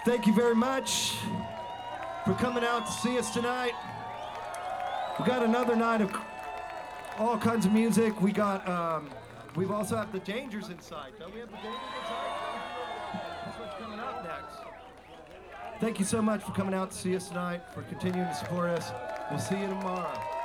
Thank you very much for coming out to see us tonight. We got another night of all kinds of music. We got, we've also have the Dangers inside. Don't we have the Dangers inside? That's what's coming up next. Thank you so much for coming out to see us tonight, for continuing to support us. We'll see you tomorrow.